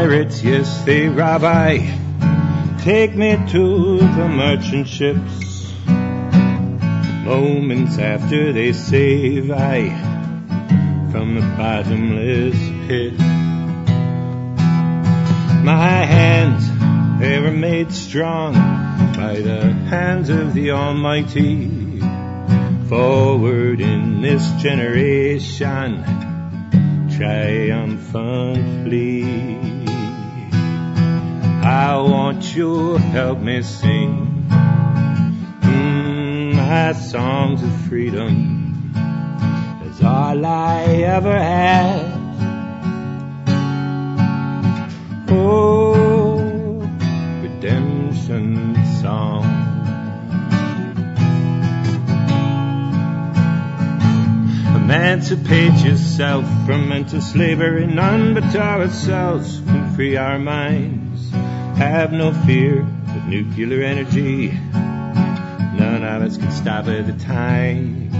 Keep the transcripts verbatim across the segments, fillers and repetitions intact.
pirates, yes, they rob I. Take me to the merchant ships. Moments after they save I from the bottomless pit. My hands, they were made strong by the hands of the Almighty. Forward in this generation, triumphantly. I want you to help me sing mm, my songs of freedom. That's all I ever had. Oh, redemption song. Emancipate yourself from mental slavery. None but ourselves can free our minds. Have no fear of nuclear energy. None of us can stop at the time.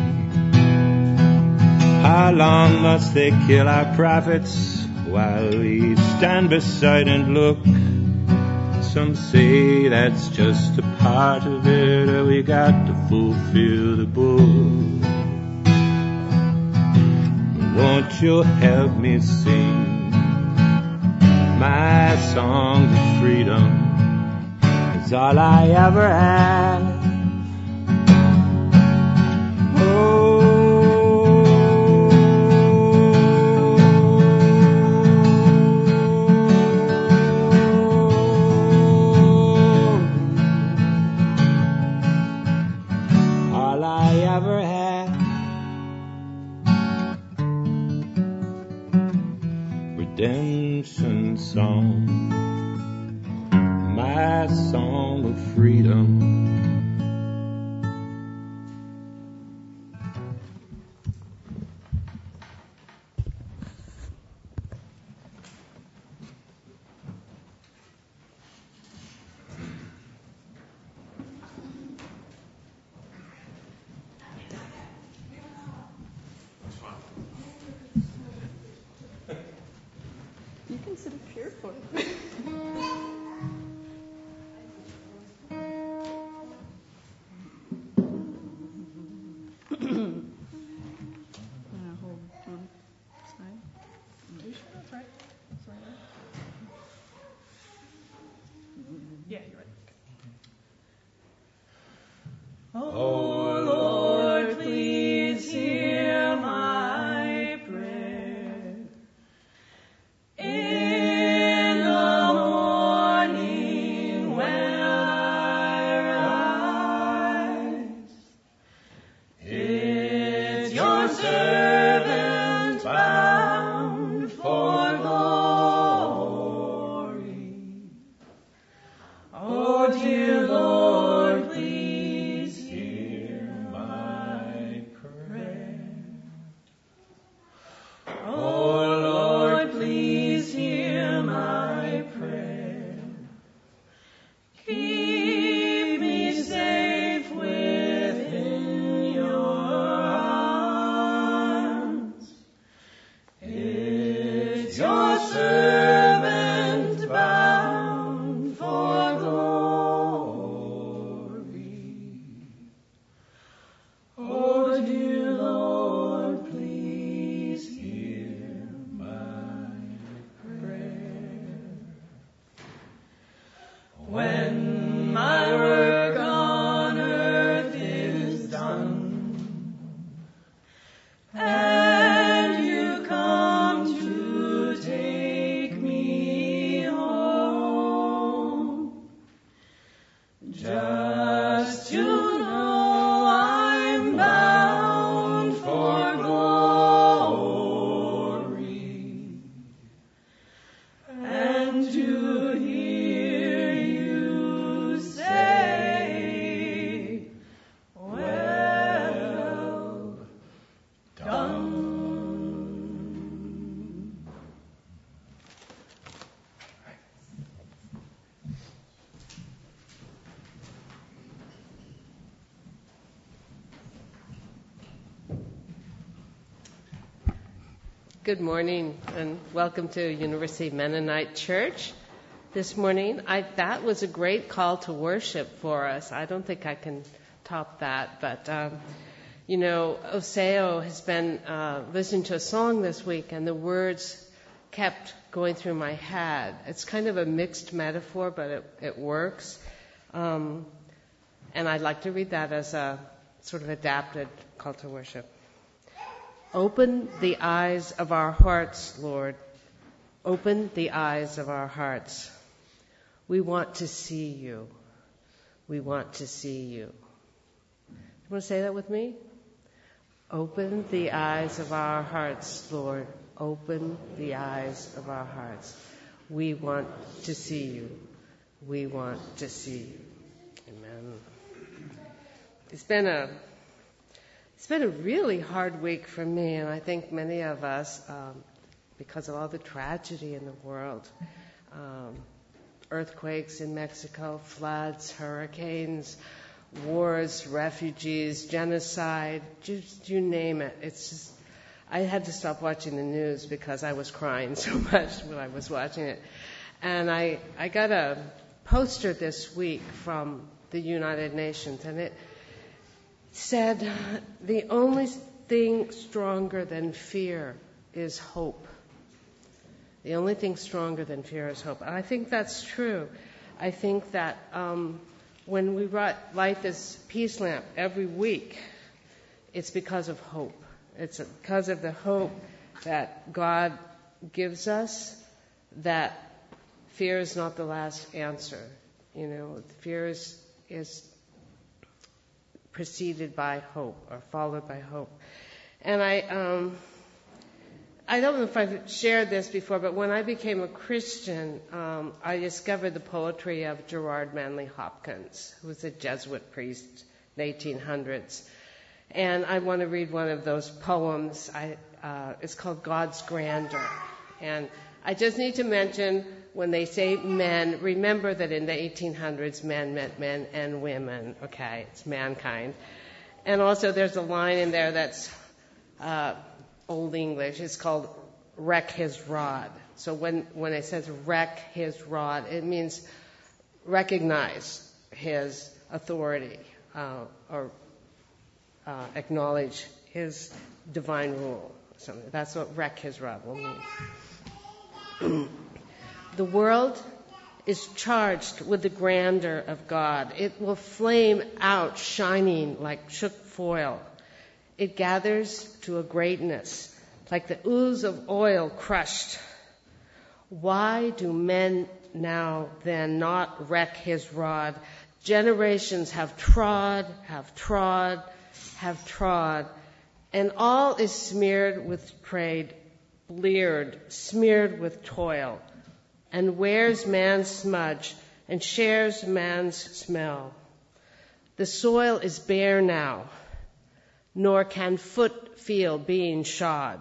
How long must they kill our prophets while we stand beside and look? Some say that's just a part of it, or we got to fulfill the book. Won't you help me sing my songs of freedom? It's all I ever had. Oh, all I ever had. Redemption song, my song of freedom. You can sit up here for it. Yeah, you're right. Oh Lord, please hear my prayer. In the morning when I rise, it's your servant bound for glory. Oh dear Lord, please hear my prayer. Oh Lord, please hear my prayer. Keep me safe within your arms. It's your servant bound for glory. Oh dear Lord, please hear my prayer. When my work on earth is done, and you come to take me home, just to know I'm bound for glory, and to hear you Good morning and welcome to University Mennonite Church this morning. I, that was a great call to worship for us. I don't think I can top that, but um, you know, Oseo has been uh, listening to a song this week and the words kept going through my head. It's kind of a mixed metaphor, but it, it works. Um, and I'd like to read that as a sort of adapted call to worship. Open the eyes of our hearts, Lord. Open the eyes of our hearts. We want to see you. We want to see you. You want to say that with me? Open the eyes of our hearts, Lord. Open the eyes of our hearts. We want to see you. We want to see you. Amen. It's been a It's been a really hard week for me, and I think many of us, um, because of all the tragedy in the world, um, earthquakes in Mexico, floods, hurricanes, wars, refugees, genocide, just you name it. It's just, I had to stop watching the news because I was crying so much when I was watching it. And I, I got a poster this week from the United Nations, and it said, the only thing stronger than fear is hope. The only thing stronger than fear is hope. And I think that's true. I think that um, when we light this peace lamp every week, it's because of hope. It's because of the hope that God gives us, that fear is not the last answer. You know, fear is, is preceded by hope or followed by hope. And I um, I don't know if I've shared this before, but when I became a Christian, um, I discovered the poetry of Gerard Manley Hopkins, who was a Jesuit priest in the eighteen hundreds. And I want to read one of those poems. I, uh, it's called God's Grandeur. And I just need to mention, when they say men, remember that in the eighteen hundreds, men meant men and women. Okay, it's mankind. And also there's a line in there that's uh, Old English. It's called wreck his rod. So when, when it says wreck his rod, it means recognize his authority uh, or uh, acknowledge his divine rule. So that's what wreck his rod will mean. The world is charged with the grandeur of God. It will flame out shining like shook foil. It gathers to a greatness like the ooze of oil crushed. Why do men now then not wreck his rod? Generations have trod, have trod, have trod, and all is smeared with trade, bleared, smeared with toil, and wears man's smudge and shares man's smell. The soil is bare now, nor can foot feel being shod.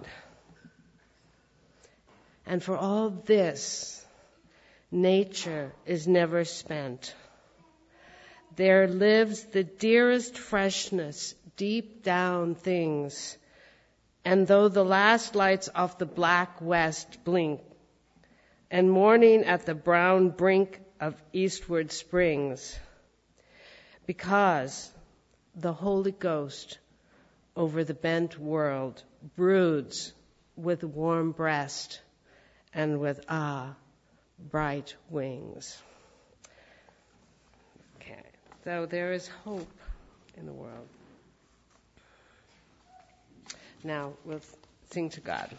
And for all this, nature is never spent. There lives the dearest freshness deep down things, and though the last lights of the black west blink, and morning at the brown brink of eastward springs, because the Holy Ghost over the bent world broods with warm breast and with ah bright wings. Okay, so there is hope in the world. Now we'll sing to God.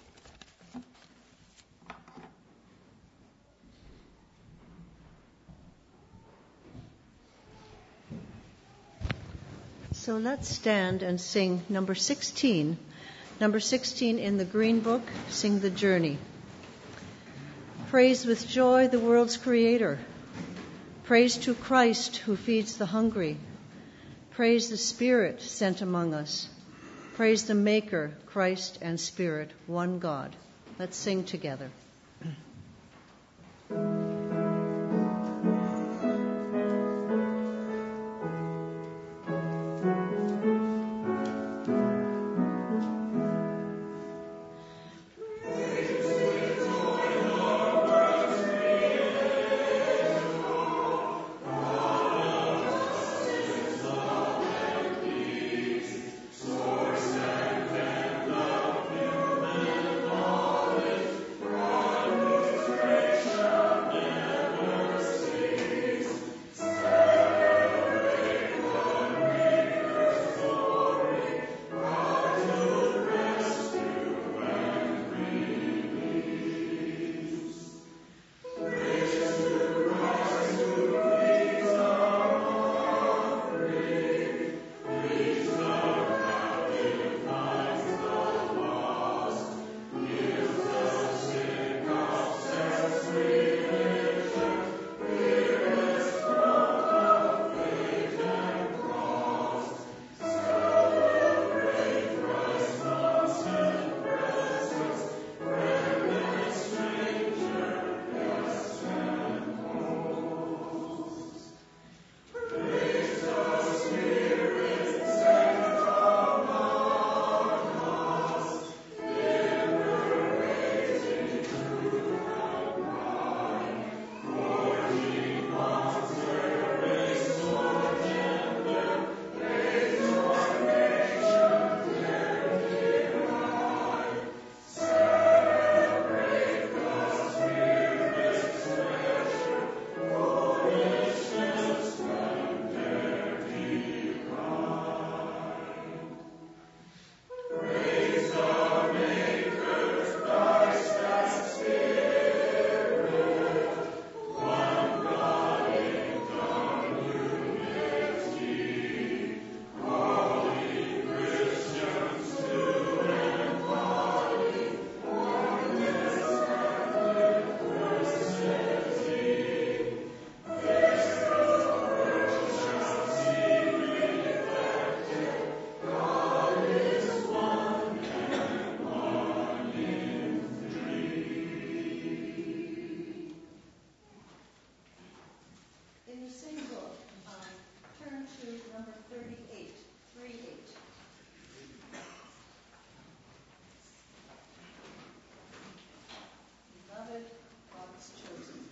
So let's stand and sing number sixteen. Number sixteen in the Green Book, Sing the Journey. Praise with joy the world's creator. Praise to Christ who feeds the hungry. Praise the Spirit sent among us. Praise the Maker, Christ and Spirit, one God. Let's sing together. In the same book, um, turn to number thirty-eight, thirty-eight. Beloved, God's chosen.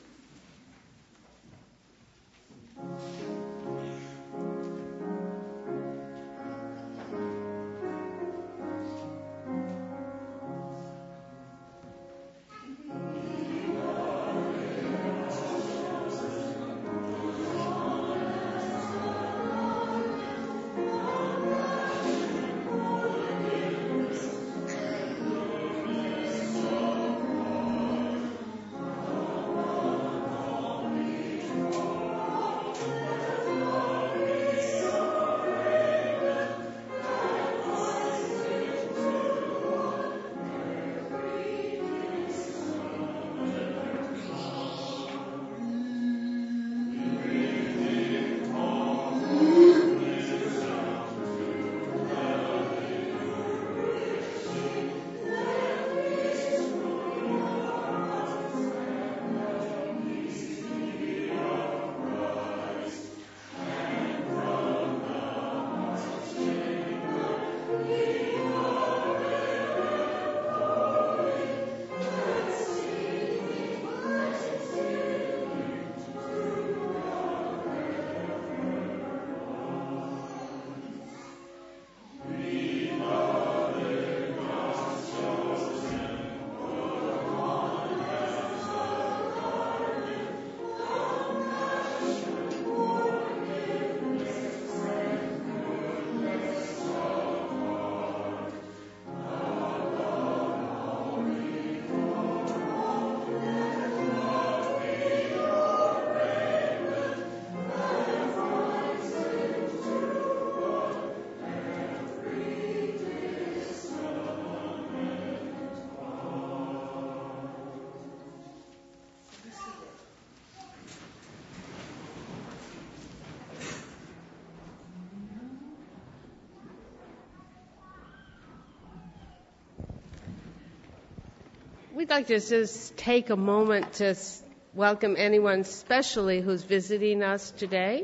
We'd like to just take a moment to welcome anyone, especially who's visiting us today.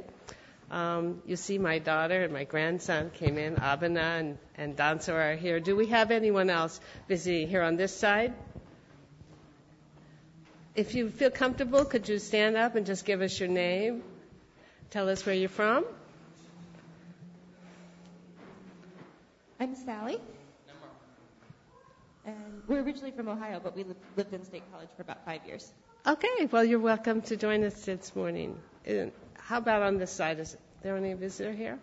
Um, you see my daughter and my grandson came in, Abana and, and Danso are here. Do we have anyone else visiting here on this side? If you feel comfortable, could you stand up and just give us your name? Tell us where you're from. I'm Sally. And we're originally from Ohio, but we lived, lived in State College for about five years. Okay, well, you're welcome to join us this morning. Uh, How about on this side? Is there any visitor here?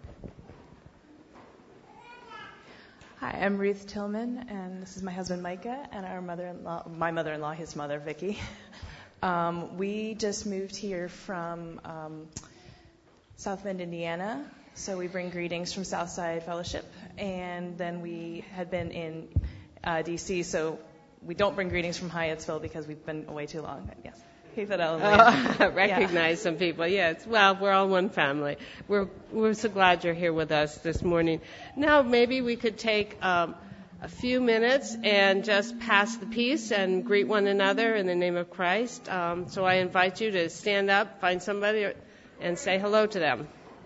Hi, I'm Ruth Tillman, and this is my husband Micah, and our mother-in-law, my mother-in-law, his mother Vicky. Um, we just moved here from um, South Bend, Indiana, so we bring greetings from Southside Fellowship, and then we had been in uh, D C, so we don't bring greetings from Hyattsville because we've been away too long. Yes. Hey, Fidel. Oh, recognize yeah. some people. Yes. Well, we're all one family. We're we're so glad you're here with us this morning. Now, maybe we could take um, a few minutes and just pass the peace and greet one another in the name of Christ. Um, so I invite you to stand up, find somebody, and say hello to them.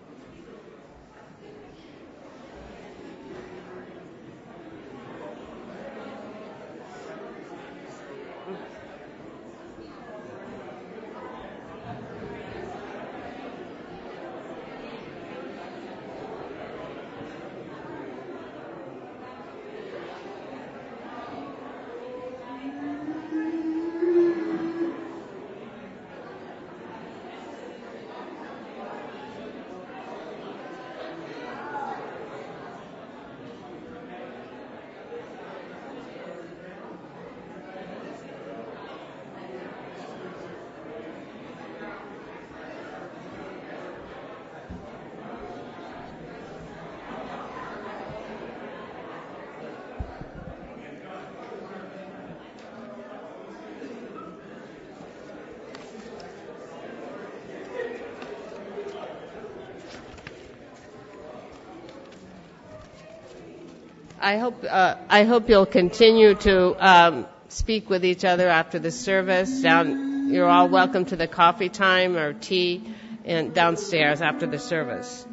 I hope uh, I hope you'll continue to um, speak with each other after the service. Down, you're all welcome to the coffee time or tea and downstairs after the service.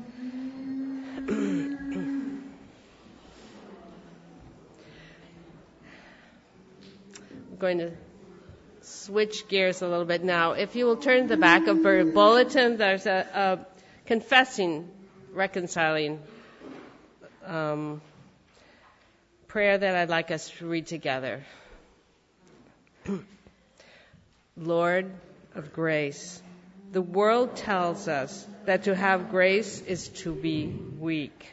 I'm going to switch gears a little bit now. If you will turn to the back of your bulletin, there's a, a confessing, reconciling um, prayer that I'd like us to read together. Lord of grace, the world tells us that to have grace is to be weak.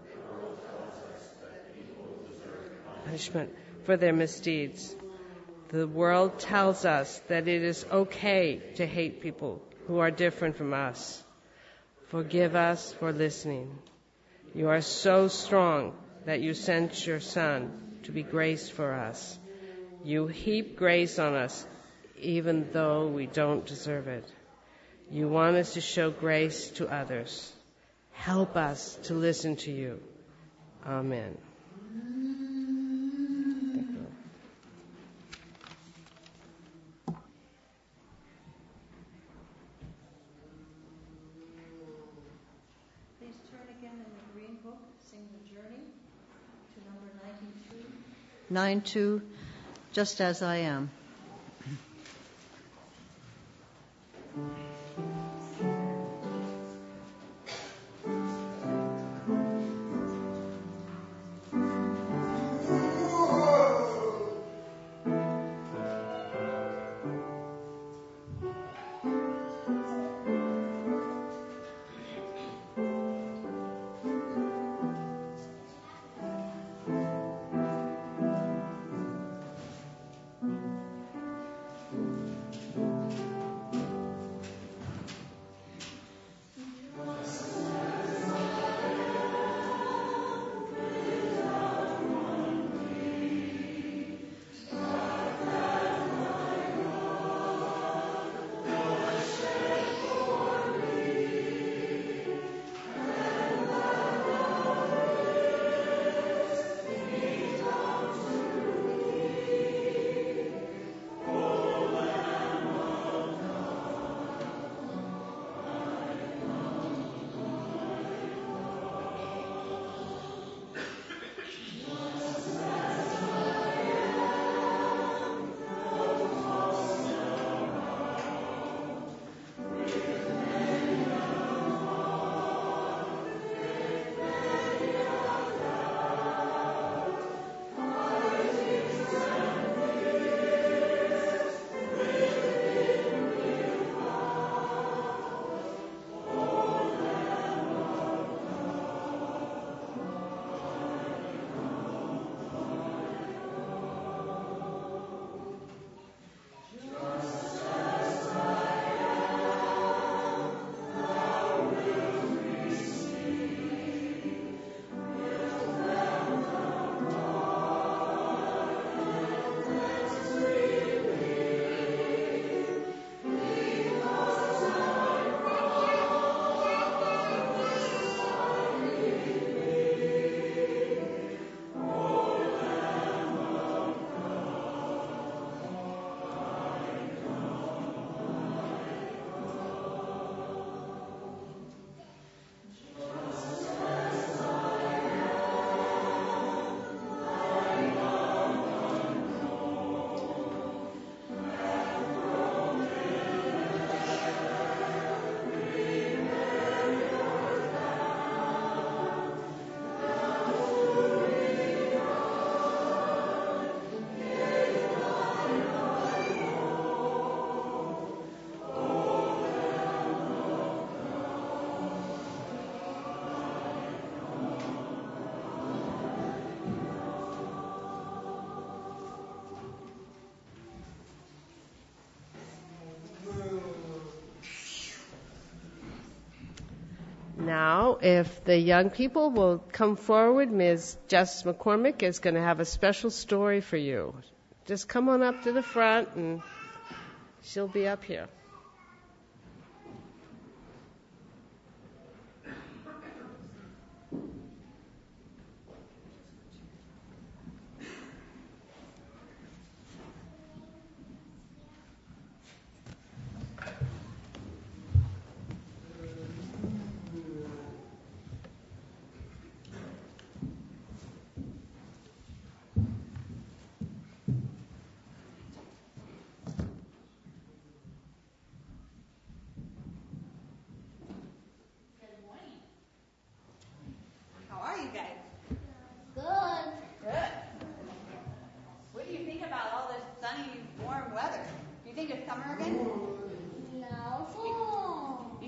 Punishment for their misdeeds. The world tells us that it is okay to hate people who are different from us. Forgive us for listening. You are so strong that you sent your Son to be grace for us. You heap grace on us even though we don't deserve it. You want us to show grace to others. Help us to listen to you. Amen. Please turn again in the Green Book, Sing the Journey, to number ninety-two. ninety-two, Just As I Am. Now, if the young people will come forward, Miz Jess McCormick is going to have a special story for you. Just come on up to the front and she'll be up here.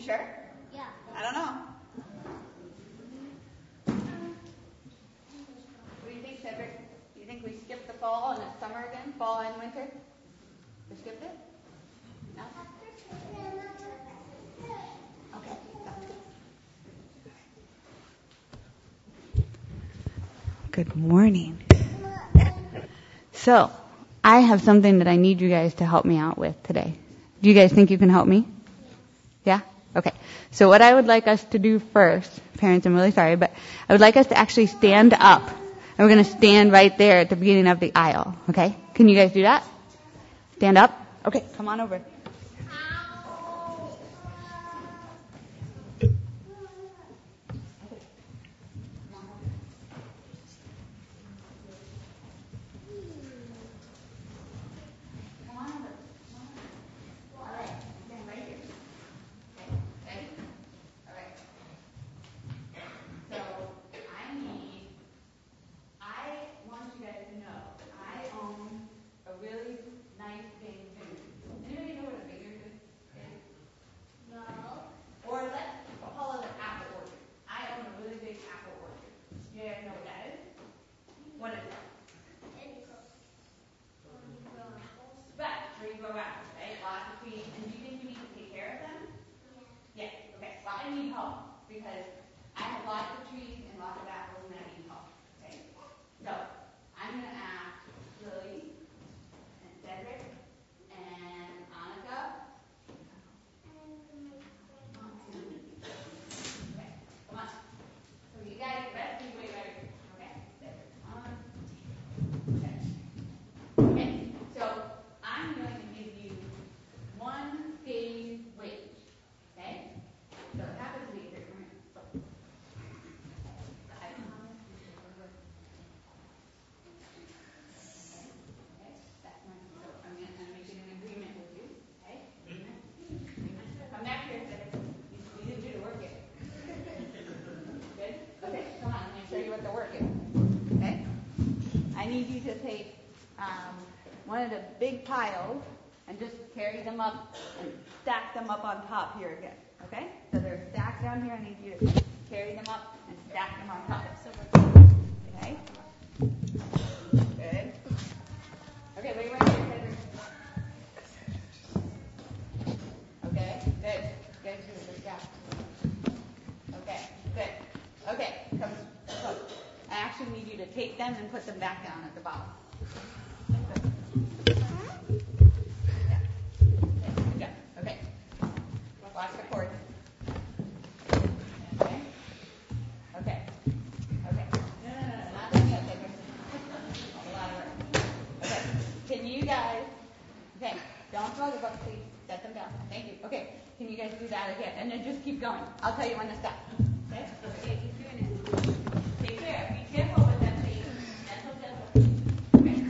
You sure? Yeah. I don't know. What do you think, Cedric? Do you think we skipped the fall and it's summer again? Fall and winter? We skipped it? No? Okay. Good morning. So, I have something that I need you guys to help me out with today. Do you guys think you can help me? Yeah? Okay. So what I would like us to do first, parents, I'm really sorry, but I would like us to actually stand up. And we're going to stand right there at the beginning of the aisle. Okay? Can you guys do that? Stand up? Okay, come on over. Piles and just carry them up and stack them up on top here again. Okay? So they're stacked down here. I need you to carry them up and stack them on top. Okay? Good. Okay, wait right here, Cedric. Okay, good. Good, good job. Okay, good. Okay, come. Come. I actually need you to take them and put them back down at the bottom. Watch the cord. Okay. Okay. Okay. No, no, no, no, not done yet. A lot of work. Okay. Can you guys? Okay. Don't throw the books, please. Set them down. Thank you. Okay. Can you guys do that again? And then just keep going. I'll tell you when to stop. Okay. Okay. Keep doing it. Take care. Be careful with that, please. Gentle, gentle. Okay.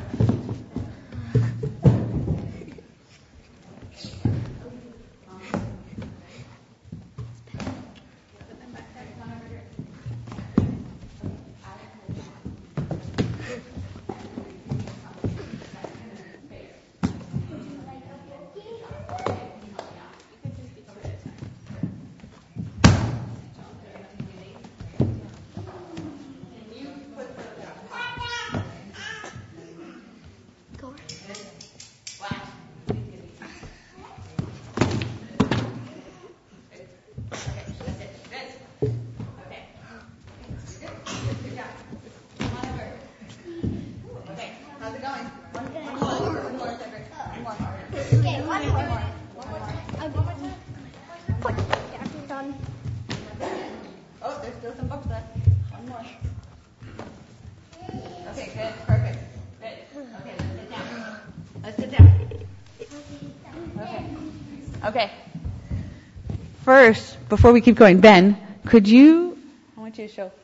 Okay. First, before we keep going, Ben, could you, I want you to show.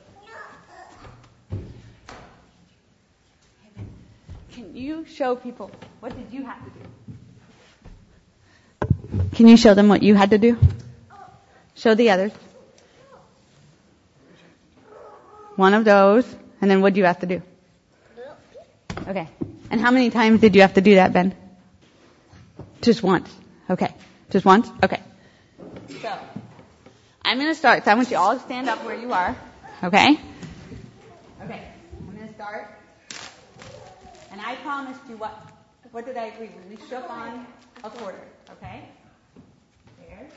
Can you show people, what did you have to do? Can you show them what you had to do? Show the others. One of those, and then what do you have to do? Okay. And how many times did you have to do that, Ben? Just once. Okay. Just once? Okay. So, I'm going to start. So I want you all to stand up where you are. Okay? Okay. I'm going to start. And I promised you what? What did I agree with? We shook on a quarter. Okay? There.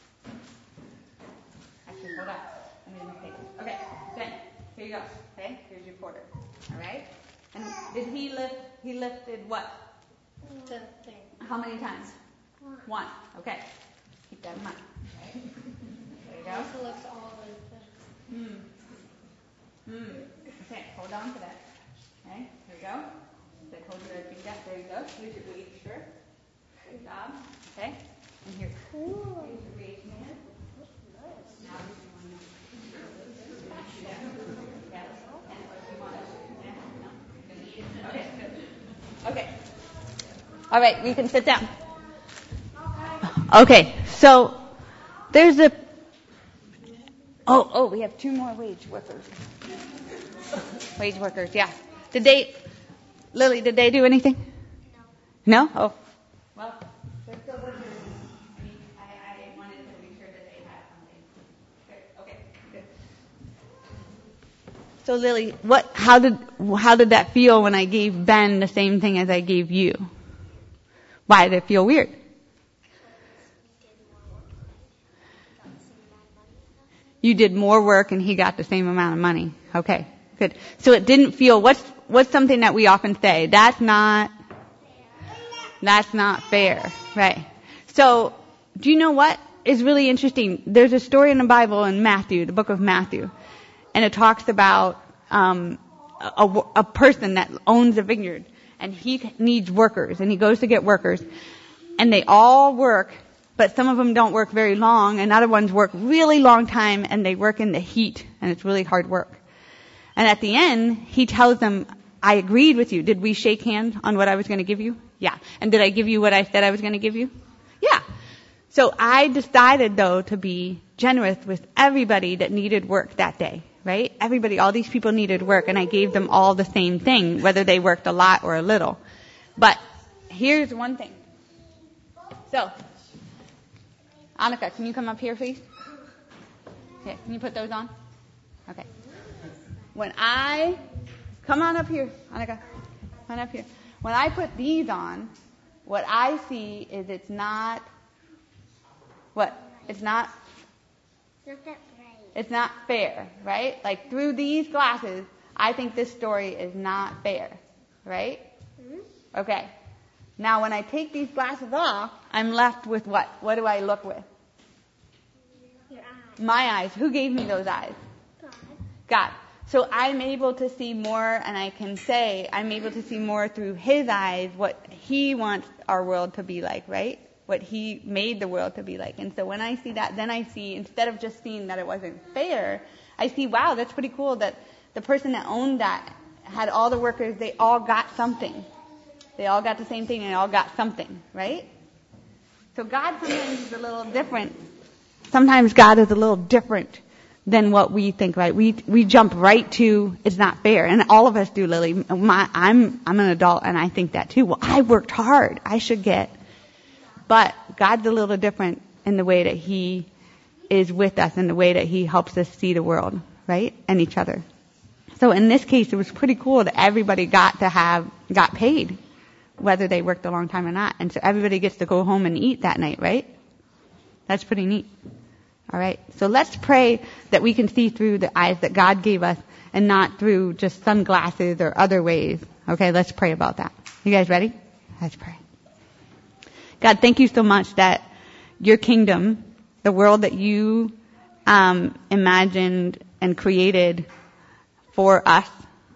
Actually, hold up. I made a mistake. Okay. Then, here you go. Okay? Here's your quarter. All right? And did he lift? He lifted what? The thing. How many times? One. One. Okay. Keep that in mind. Okay. There you go. Also looks all the things. Hmm. Hmm. Okay. Hold on to that. Okay. There you go. Then hold your feet up. There you go. Here's your weight. Sure. Good job. Okay. And here. Here's your weight hand. Now you want to. Yeah. Yeah. And what do you want to? Yeah. No. Okay. Good. Okay. All right, we can sit down. Okay, so there's a. Oh, oh, we have two more wage workers. Wage workers, yeah. Did they, Lily? Did they do anything? No. No? Oh. Well, they're still working. I mean, I, I wanted to be sure that they had something. Good. Okay. Good. So Lily, what? How did how did that feel when I gave Ben the same thing as I gave you? Why did it feel weird? You did more work and he got the same amount of money. Okay, good. So it didn't feel, what's, what's something that we often say? That's not, that's not fair. Right. So, do you know what is really interesting? There's a story in the Bible in Matthew, the book of Matthew, and it talks about, um, a, a person that owns a vineyard. And he needs workers, and he goes to get workers, and they all work, but some of them don't work very long, and other ones work really long time, and they work in the heat, and it's really hard work. And at the end, he tells them, I agreed with you. Did we shake hands on what I was going to give you? Yeah. And did I give you what I said I was going to give you? Yeah. So I decided, though, to be generous with everybody that needed work that day. Right? Everybody, all these people needed work, and I gave them all the same thing, whether they worked a lot or a little. But here's one thing. So, Annika, can you come up here, please? Yeah, can you put those on? Okay. When I, come on up here, Annika, come on up here. When I put these on, what I see is it's not, what? It's not, Not that bright. it's not fair, right? Like through these glasses, I think this story is not fair, right? Mm-hmm. Okay. Now when I take these glasses off, I'm left with what? What do I look with? Your eyes. My eyes. Who gave me those eyes? God. God. So I'm able to see more, and I can say I'm able to see more through His eyes what He wants our world to be like, right? What He made the world to be like. And so when I see that, then I see, instead of just seeing that it wasn't fair, I see, wow, that's pretty cool that the person that owned that had all the workers, they all got something. They all got the same thing, and they all got something, right? So God sometimes is a little different. Sometimes God is a little different than what we think, right? We we jump right to, it's not fair. And all of us do, Lily. My, I'm I'm an adult, and I think that too. Well, I worked hard. I should get. But God's a little different in the way that He is with us, in the way that He helps us see the world, right? And each other. So in this case, it was pretty cool that everybody got to have, got paid, whether they worked a long time or not. And so everybody gets to go home and eat that night, right? That's pretty neat. All right. So let's pray that we can see through the eyes that God gave us and not through just sunglasses or other ways. Okay, let's pray about that. You guys ready? Let's pray. God, thank you so much that your kingdom, the world that you um, imagined and created for us,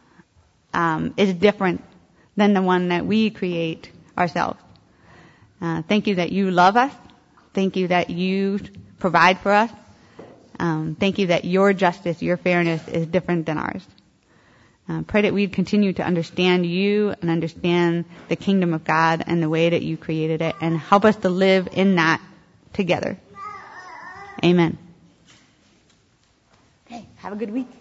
um, is different than the one that we create ourselves. Uh, thank you that you love us. Thank you that you provide for us. Um, thank you that your justice, your fairness is different than ours. Uh, pray that we'd continue to understand you and understand the kingdom of God and the way that you created it, and help us to live in that together. Amen. Okay, have a good week.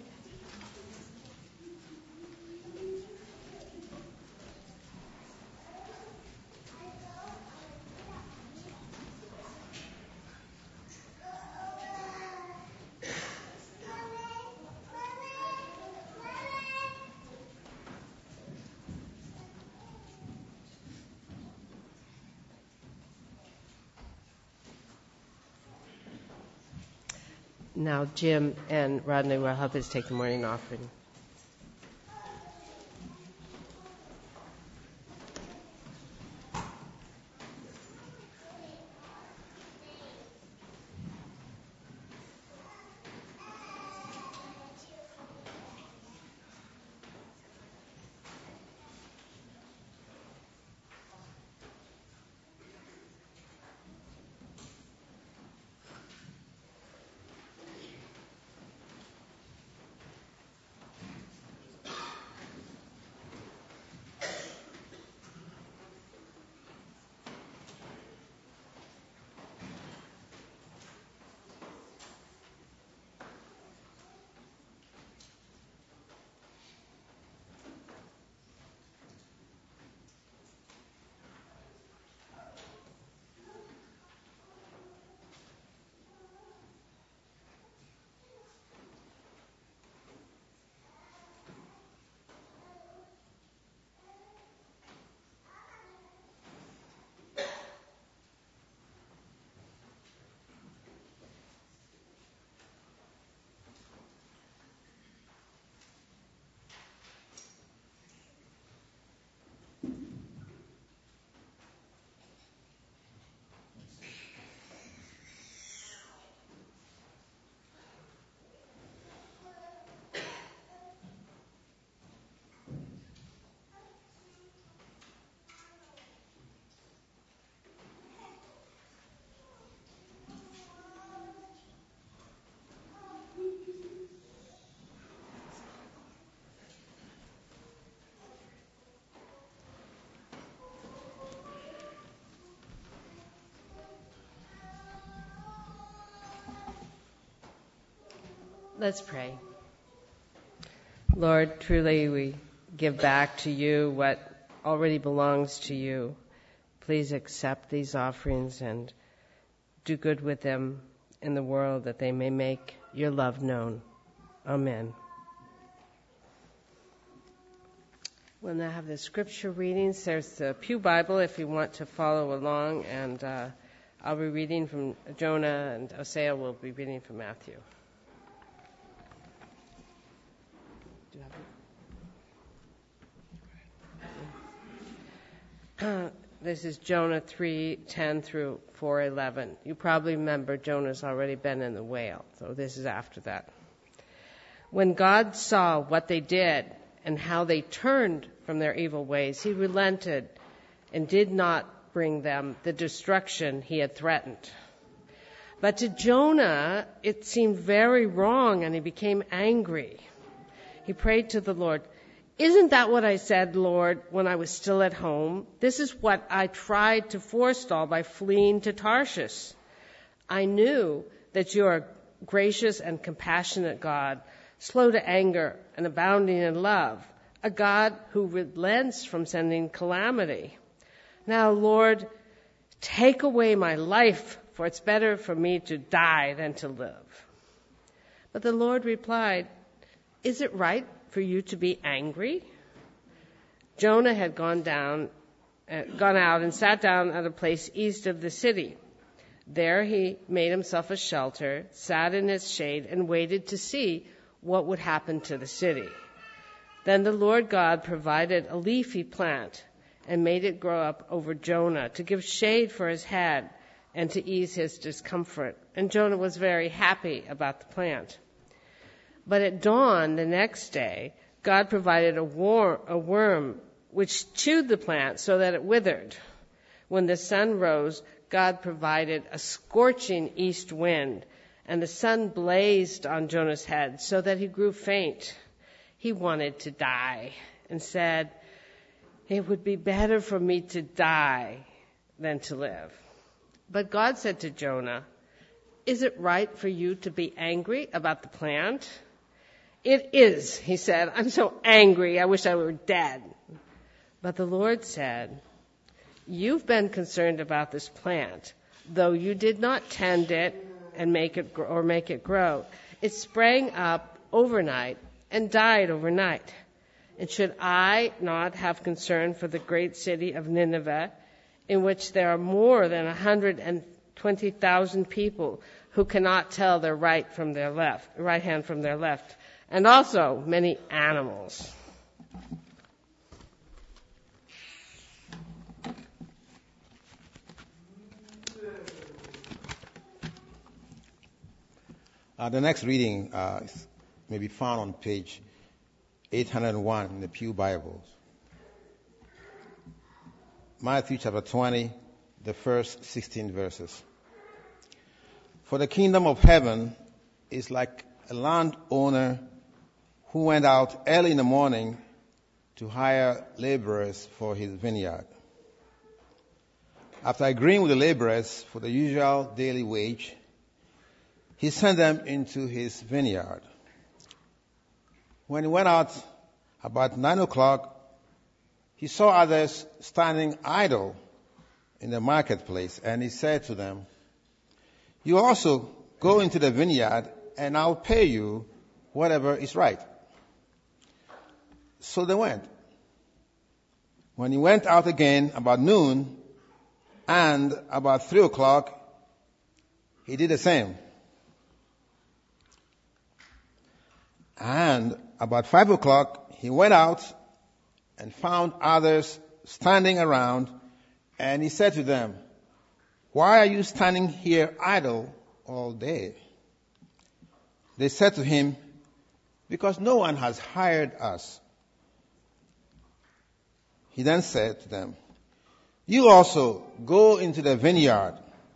Now Jim and Rodney will help us take the morning offering. Let's pray. Lord, truly we give back to you what already belongs to you. Please accept these offerings and do good with them in the world that they may make your love known. Amen. We'll now have the scripture readings. There's the Pew Bible if you want to follow along, and uh, I'll be reading from Jonah, and Osea will be reading from Matthew. Do you have it? Uh, this is Jonah three ten through four eleven. You probably remember Jonah's already been in the whale, so this is after that. When God saw what they did and how they turned from their evil ways, he relented and did not bring them the destruction he had threatened. But to Jonah, it seemed very wrong, and he became angry. He prayed to the Lord, "Isn't that what I said, Lord, when I was still at home? This is what I tried to forestall by fleeing to Tarshish. I knew that you are a gracious and compassionate God, slow to anger and abounding in love, a God who relents from sending calamity. Now, Lord, take away my life, for it's better for me to die than to live." But the Lord replied, "Is it right for you to be angry?" Jonah had gone down, uh, gone out and sat down at a place east of the city. There he made himself a shelter, sat in its shade, and waited to see what would happen to the city. Then the Lord God provided a leafy plant and made it grow up over Jonah to give shade for his head and to ease his discomfort. And Jonah was very happy about the plant. But at dawn the next day, God provided a, war, a worm which chewed the plant so that it withered. When the sun rose, God provided a scorching east wind, and the sun blazed on Jonah's head so that he grew faint. He wanted to die and said, "It would be better for me to die than to live." But God said to Jonah, "Is it right for you to be angry about the plant?" "It is," he said. "I'm so angry, I wish I were dead." But the Lord said, "You've been concerned about this plant, though you did not tend it and make it grow, or make it grow. It sprang up overnight and died overnight. And should I not have concern for the great city of Nineveh, in which there are more than one hundred twenty thousand people who cannot tell their right from their left, right hand from their left, and also many animals. Uh, the next reading uh, may be found on page eight hundred one in the Pew Bibles. Matthew chapter twenty, the first sixteen verses. For the kingdom of heaven is like a landowner who went out early in the morning to hire laborers for his vineyard. After agreeing with the laborers for the usual daily wage, he sent them into his vineyard. When he went out about nine o'clock, he saw others standing idle in the marketplace, and he said to them, "You also go into the vineyard, and I'll pay you whatever is right." So they went. When he went out again about noon and about three o'clock, he did the same. And about five o'clock, he went out and found others standing around, and he said to them, "Why are you standing here idle all day?" They said to him, "Because no one has hired us." He then said to them, "You also go into the vineyard."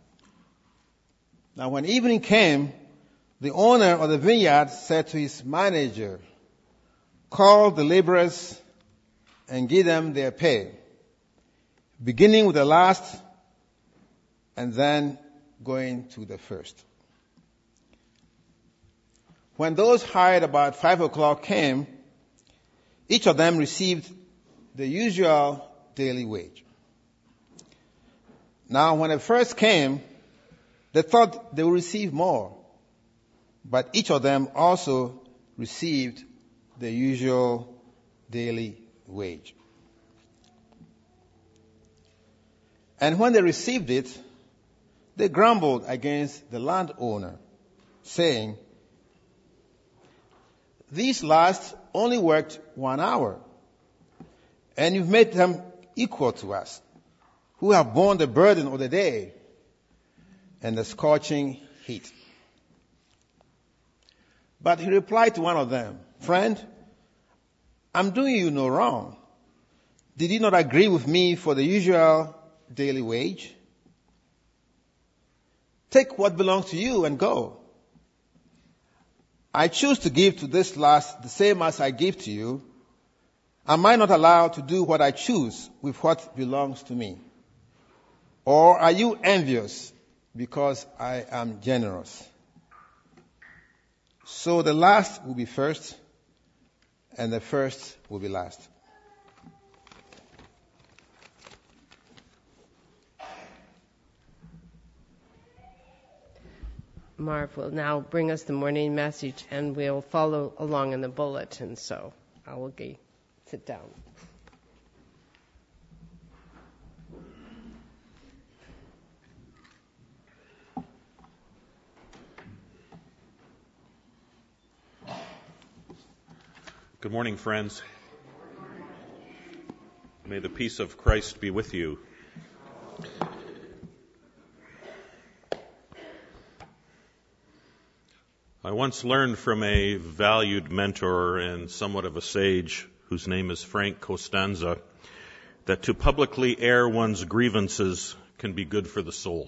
Now when evening came, the owner of the vineyard said to his manager, "Call the laborers and give them their pay, beginning with the last and then going to the first." When those hired about five o'clock came, each of them received the usual daily wage. Now when the first came, they thought they would receive more, but each of them also received the usual daily wage. And when they received it, they grumbled against the landowner, saying, "These last only worked one hour, and you've made them equal to us, who have borne the burden of the day and the scorching heat." But he replied to one of them, "Friend, I'm doing you no wrong. Did you not agree with me for the usual daily wage? Take what belongs to you and go. I choose to give to this last the same as I give to you. Am I not allowed to do what I choose with what belongs to me? Or are you envious because I am generous?" So the last will be first, and the first will be last. Marv will now bring us the morning message, and we'll follow along in the bulletin, so I will get, sit down. Good morning, friends. May the peace of Christ be with you. I once learned from a valued mentor and somewhat of a sage, whose name is Frank Costanza, that to publicly air one's grievances can be good for the soul.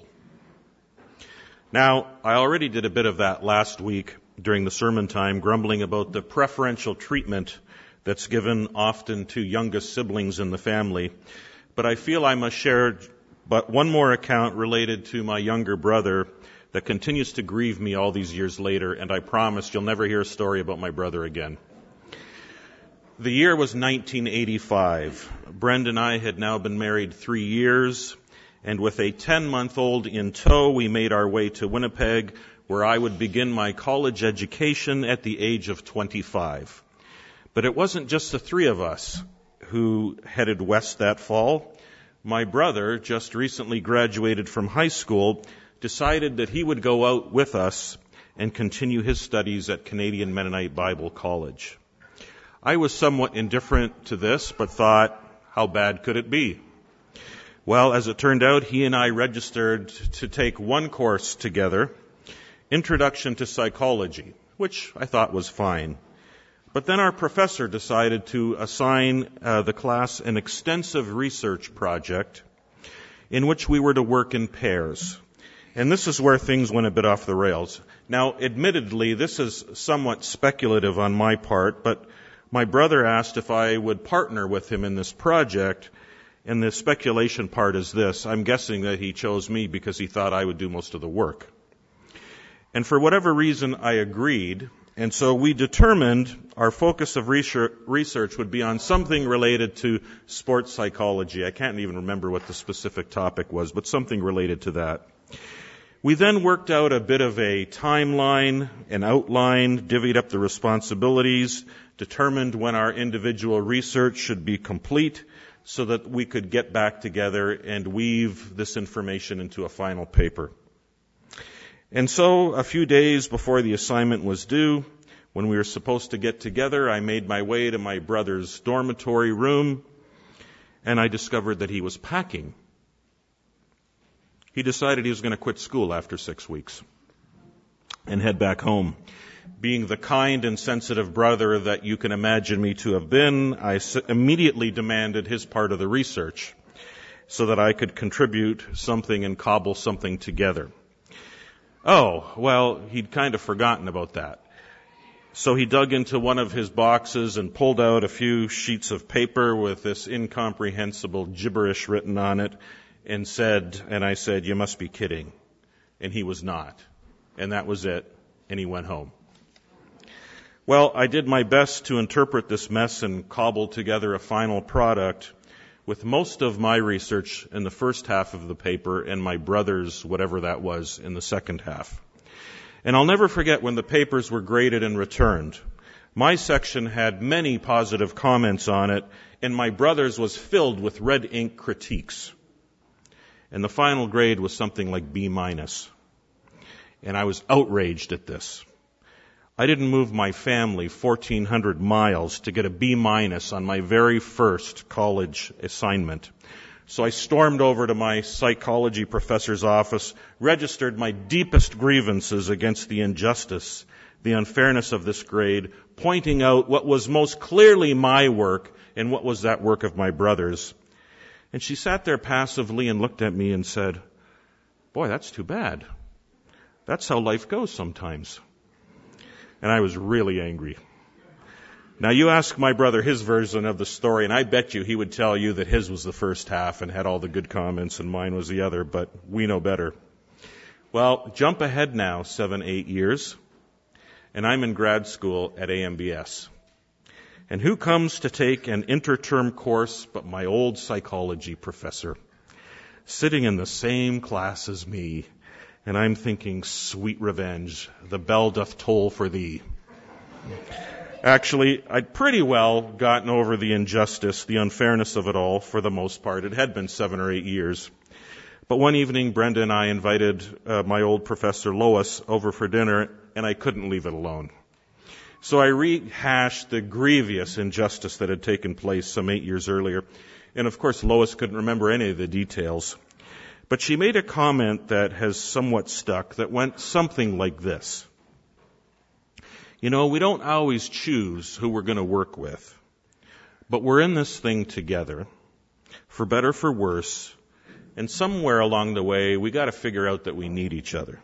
Now, I already did a bit of that last week during the sermon time, grumbling about the preferential treatment that's given often to youngest siblings in the family. But I feel I must share but one more account related to my younger brother that continues to grieve me all these years later, and I promise you'll never hear a story about my brother again. The year was nineteen eighty-five. Brenda and I had now been married three years, and with a ten-month-old in tow, we made our way to Winnipeg, where I would begin my college education at the age of twenty-five. But it wasn't just the three of us who headed west that fall. My brother, just recently graduated from high school, decided that he would go out with us and continue his studies at Canadian Mennonite Bible College. I was somewhat indifferent to this, but thought, how bad could it be? Well, as it turned out, he and I registered to take one course together, Introduction to Psychology, which I thought was fine. But then our professor decided to assign uh, the class an extensive research project in which we were to work in pairs. And this is where things went a bit off the rails. Now, admittedly, this is somewhat speculative on my part, but my brother asked if I would partner with him in this project, and the speculation part is this. I'm guessing that he chose me because he thought I would do most of the work. And for whatever reason, I agreed, and so we determined our focus of research would be on something related to sports psychology. I can't even remember what the specific topic was, but something related to that. We then worked out a bit of a timeline, an outline, divvied up the responsibilities, determined when our individual research should be complete so that we could get back together and weave this information into a final paper. And so a few days before the assignment was due, when we were supposed to get together, I made my way to my brother's dormitory room, and I discovered that he was packing. He decided he was going to quit school after six weeks and head back home. Being the kind and sensitive brother that you can imagine me to have been, I immediately demanded his part of the research so that I could contribute something and cobble something together. Oh, well, he'd kind of forgotten about that. So he dug into one of his boxes and pulled out a few sheets of paper with this incomprehensible gibberish written on it and said, and I said, "You must be kidding." And he was not. And that was it. And he went home. Well, I did my best to interpret this mess and cobble together a final product with most of my research in the first half of the paper and my brother's, whatever that was, in the second half. And I'll never forget when the papers were graded and returned. My section had many positive comments on it, and my brother's was filled with red ink critiques. And the final grade was something like B minus. And I was outraged at this. I didn't move my family fourteen hundred miles to get a B minus on my very first college assignment. So I stormed over to my psychology professor's office, registered my deepest grievances against the injustice, the unfairness of this grade, pointing out what was most clearly my work and what was that work of my brother's. And she sat there passively and looked at me and said, "Boy, that's too bad. That's how life goes sometimes." And I was really angry. Now, you ask my brother his version of the story, and I bet you he would tell you that his was the first half and had all the good comments and mine was the other, but we know better. Well, jump ahead now seven, eight years, and I'm in grad school at A M B S. And who comes to take an interterm course but my old psychology professor, sitting in the same class as me. And I'm thinking, sweet revenge, the bell doth toll for thee. Actually, I'd pretty well gotten over the injustice, the unfairness of it all for the most part. It had been seven or eight years. But one evening, Brenda and I invited uh, my old professor Lois over for dinner, and I couldn't leave it alone. So I rehashed the grievous injustice that had taken place some eight years earlier. And of course, Lois couldn't remember any of the details. But she made a comment that has somewhat stuck that went something like this. You know, we don't always choose who we're going to work with, but we're in this thing together, for better, for worse, and somewhere along the way, we got to figure out that we need each other.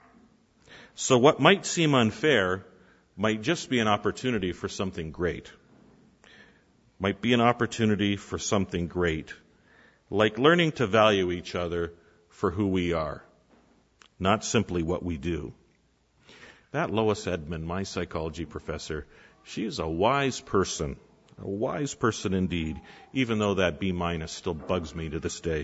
So what might seem unfair might just be an opportunity for something great. Might be an opportunity for something great. Like learning to value each other for who we are, not simply what we do. That Lois Edmond, my psychology professor, she is a wise person, a wise person indeed, even though that B minus still bugs me to this day.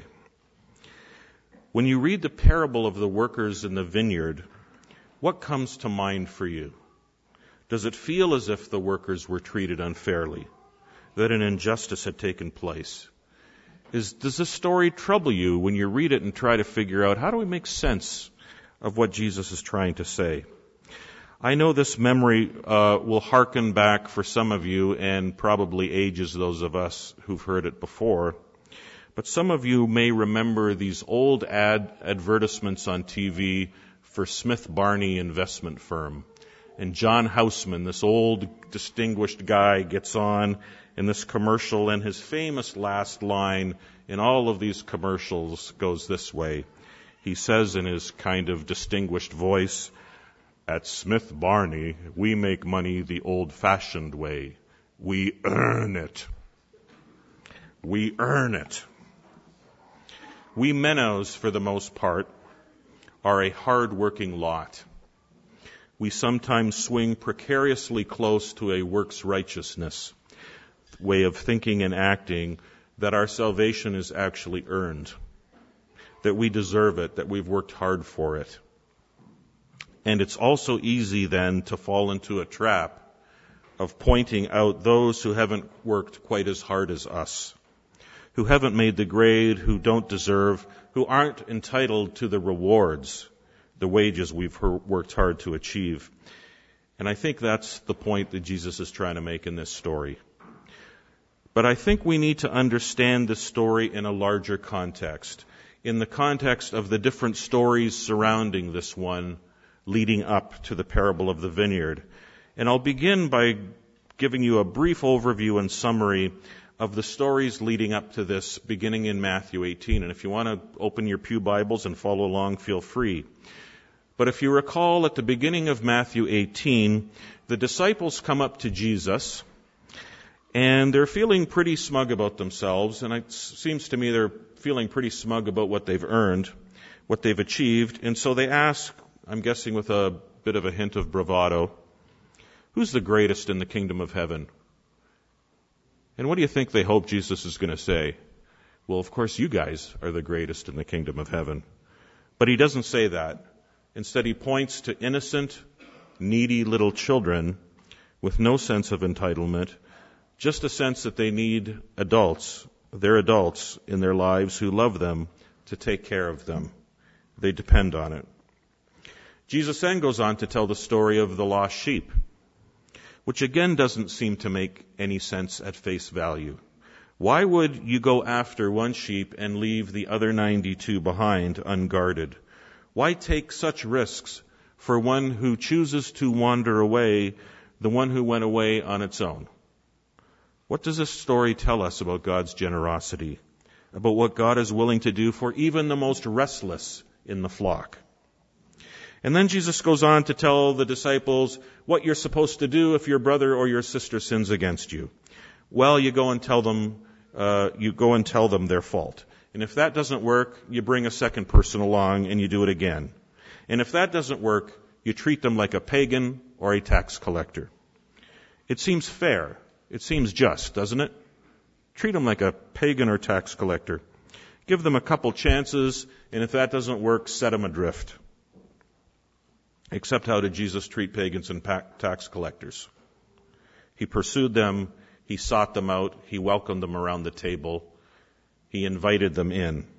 When you read the parable of the workers in the vineyard, what comes to mind for you? Does it feel as if the workers were treated unfairly, that an injustice had taken place? Is, does this story trouble you when you read it and try to figure out, how do we make sense of what Jesus is trying to say. I know this memory uh, will hearken back for some of you and probably ages those of us who've heard it before. But some of you may remember these old ad advertisements on T V for Smith Barney Investment Firm. And John Houseman, this old distinguished guy, gets on in this commercial, and his famous last line in all of these commercials goes this way. He says in his kind of distinguished voice, "At Smith Barney, we make money the old-fashioned way. We earn it. We earn it." We minnows, for the most part, are a hard-working lot. We sometimes swing precariously close to a works righteousness way of thinking and acting, that our salvation is actually earned, that we deserve it, that we've worked hard for it. And it's also easy then to fall into a trap of pointing out those who haven't worked quite as hard as us, who haven't made the grade, who don't deserve, who aren't entitled to the rewards, the wages we've worked hard to achieve. And I think that's the point that Jesus is trying to make in this story. But I think we need to understand this story in a larger context, in the context of the different stories surrounding this one leading up to the parable of the vineyard. And I'll begin by giving you a brief overview and summary of the stories leading up to this, beginning in Matthew eighteen. And if you want to open your pew Bibles and follow along, feel free. But if you recall, at the beginning of Matthew eighteen, the disciples come up to Jesus, and they're feeling pretty smug about themselves, and it seems to me they're feeling pretty smug about what they've earned, what they've achieved. And so they ask, I'm guessing with a bit of a hint of bravado, who's the greatest in the kingdom of heaven? And what do you think they hope Jesus is going to say? Well, of course, you guys are the greatest in the kingdom of heaven. But he doesn't say that. Instead, he points to innocent, needy little children with no sense of entitlement, just a sense that they need adults, they're adults in their lives who love them to take care of them. They depend on it. Jesus then goes on to tell the story of the lost sheep, which again doesn't seem to make any sense at face value. Why would you go after one sheep and leave the other ninety-two behind unguarded? Why take such risks for one who chooses to wander away, the one who went away on its own? What does this story tell us about God's generosity, about what God is willing to do for even the most restless in the flock? And then Jesus goes on to tell the disciples what you're supposed to do if your brother or your sister sins against you. Well, you go and tell them, uh, you go and tell them their fault. And if that doesn't work, you bring a second person along and you do it again. And if that doesn't work, you treat them like a pagan or a tax collector. It seems fair. It seems just, doesn't it? Treat them like a pagan or tax collector. Give them a couple chances, and if that doesn't work, set them adrift. Except how did Jesus treat pagans and tax collectors? He pursued them, he sought them out, he welcomed them around the table, he invited them in,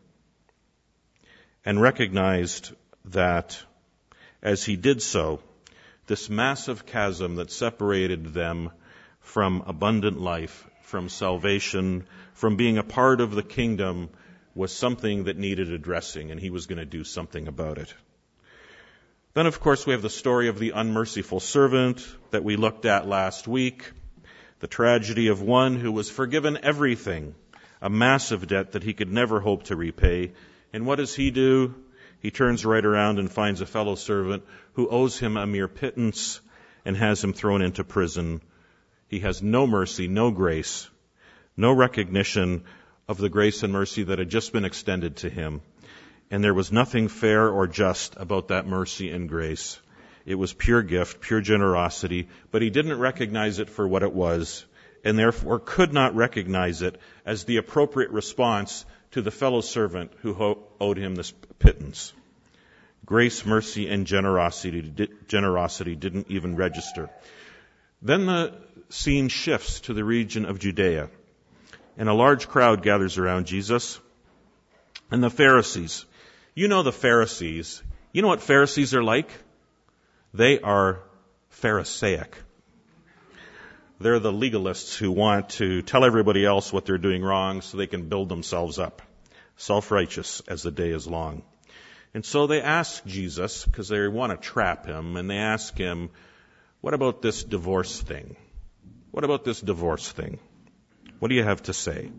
and recognized that as he did so, this massive chasm that separated them from abundant life, from salvation, from being a part of the kingdom, was something that needed addressing, and he was going to do something about it. Then, of course, we have the story of the unmerciful servant that we looked at last week, the tragedy of one who was forgiven everything, a massive debt that he could never hope to repay. And what does he do? He turns right around and finds a fellow servant who owes him a mere pittance and has him thrown into prison. He has no mercy, no grace, no recognition of the grace and mercy that had just been extended to him. And there was nothing fair or just about that mercy and grace. It was pure gift, pure generosity, but he didn't recognize it for what it was, and therefore could not recognize it as the appropriate response to the fellow servant who ho- owed him this pittance. Grace, mercy, and generosity, di- generosity didn't even register. Then the scene shifts to the region of Judea, and a large crowd gathers around Jesus and the Pharisees. You know the Pharisees. You know what Pharisees are like? They are Pharisaic. They're the legalists who want to tell everybody else what they're doing wrong so they can build themselves up. Self-righteous as the day is long. And so they ask Jesus, because they want to trap him, and they ask him, what about this divorce thing? What about this divorce thing? What do you have to say?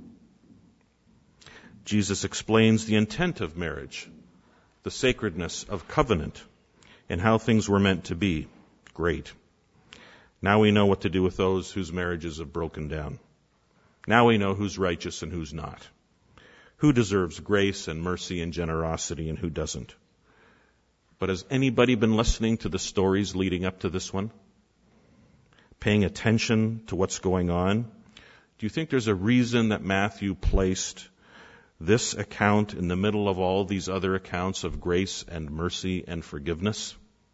Jesus explains the intent of marriage, the sacredness of covenant, and how things were meant to be. Great. Now we know what to do with those whose marriages have broken down. Now we know who's righteous and who's not. Who deserves grace and mercy and generosity and who doesn't. But has anybody been listening to the stories leading up to this one? Paying attention to what's going on? Do you think there's a reason that Matthew placed this account in the middle of all these other accounts of grace and mercy and forgiveness?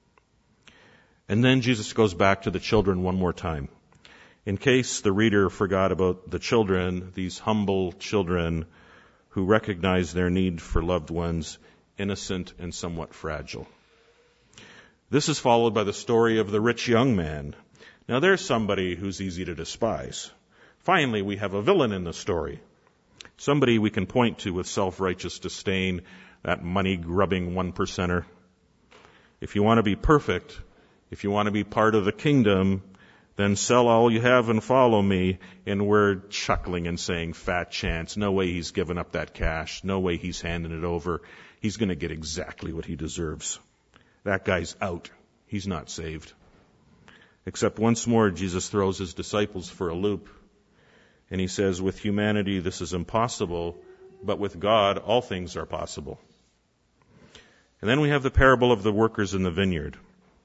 And then Jesus goes back to the children one more time. In case the reader forgot about the children, these humble children who recognize their need for loved ones, innocent and somewhat fragile. This is followed by the story of the rich young man. Now there's somebody who's easy to despise. Finally, we have a villain in the story. Somebody we can point to with self-righteous disdain, that money-grubbing one-percenter. If you want to be perfect, if you want to be part of the kingdom, then sell all you have and follow me. And we're chuckling and saying, fat chance. No way he's given up that cash. No way he's handing it over. He's going to get exactly what he deserves. That guy's out. He's not saved. Except once more, Jesus throws his disciples for a loop. And he says, with humanity, this is impossible, but with God, all things are possible. And then we have the parable of the workers in the vineyard.